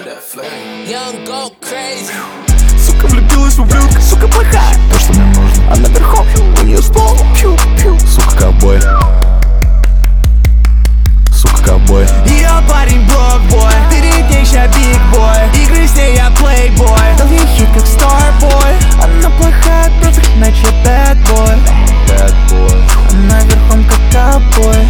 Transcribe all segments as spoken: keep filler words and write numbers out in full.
Young go crazy. Сука влюбилась в ублюдка, сука плохая. То, что мне нужно, она верхом, у нее ствол. Пью-пью, сука ковбой. Сука ковбой. Ее парень блокбой, перед ней ща бигбой. Игры с ней я плейбой, дал ей хит как старбой. Она плохая, perfect match, я bad boy. Bad boy. Она верхом как ковбой.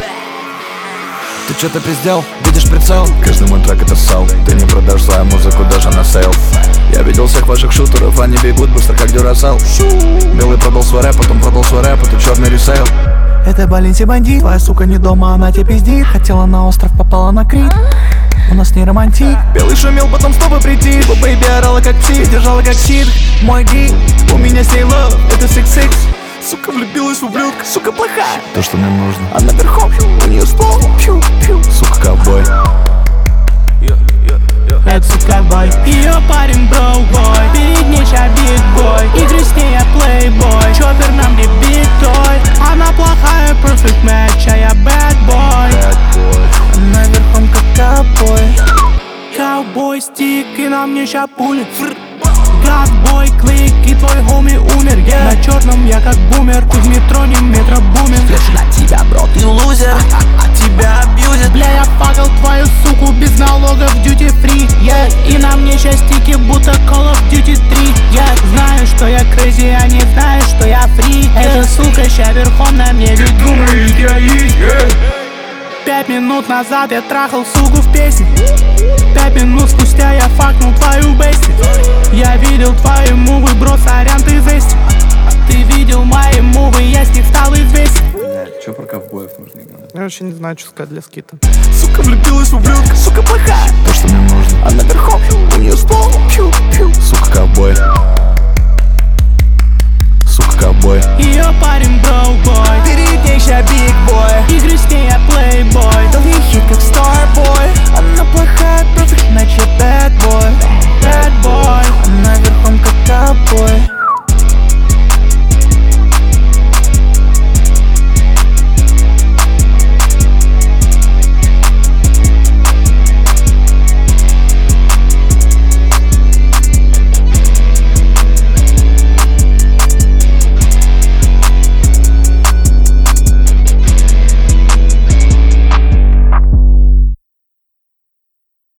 Ты что-то пиздел, видишь прицел? Каждый мой трек это сал. Ты не продашь свою музыку даже на сейл. Я видел всех ваших шутеров, они бегут быстро как дюрасел. Белый продал свой рэп, потом продал свой рэп, это черный ресейл. Это Баленси бандит, твоя сука не дома, она тебя пиздит. Хотела на остров, попала на Крит. У нас не романтик. Белый шумел, потом снова прийти. Бэйби орала как пси, держала как щит. Мой гей, у меня сей love, это сикс-сикс. Сука влюбилась в ублюдка, сука плохая. То, что мне нужно, она верхом, у нее ствол. Пью-пью, сука ковбой. Это сука ковбой. Ее парень броубой, перед ней ща бигбой. Игры с ней я плейбой, чоппер на мне битой. Она плохая, perfect match, а я bad boy. Bad boy. Она верхом как ковбой. Ковбой стик и на мне ща пули. Гадбой клик и твой хоми умер, yeah. На черном я как бумер, ты в метро не метробумер. Слышу на тебя, бро, ты лузер, а, а тебя абьюзят. Бля, я факал твою суку без налогов duty free, yeah. И на мне щас стики, будто Call of Duty три, yeah. Знаю, что я crazy, а не знаю, что я фрик, yeah. Эта сука ща верхом на мне, ведь думает я есть, yeah. Пять минут назад я трахал суку в песне. Пять минут спустя я факнул твою бести. Я видел твои мувы, бро, сорян, ты зести. Ты видел мои мувы, я с них стал известен. Че про ковбоев нужно играть? Я вообще не знаю, что сказать для скита. Сука влюбилась в ублюдка, сука плохая.